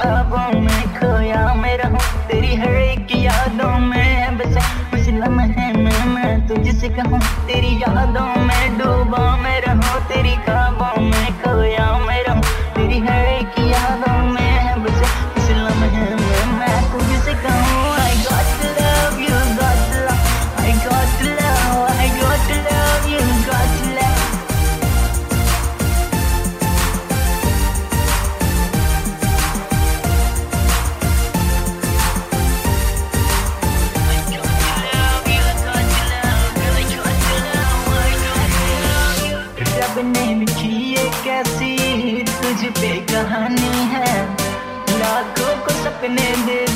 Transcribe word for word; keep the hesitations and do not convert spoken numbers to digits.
ख्वाबों में खोया मैं रहूं, तेरी हर एक यादों में बस कुछ लम्हे में मैं तुझसे कहूं, तेरी यादों में डूबा मैं रहूं, तेरी ख्वाबों में खोया मैं रहूं, तेरी हर एक यादों में बस कुछ लम्हे में मैं तुझसे कहूं। I got to love you, got to love, I got to love, I got to love you, got to love. रब ने लिखी ये कैसी तुझ पे कहानी है, लाखों को सपने दे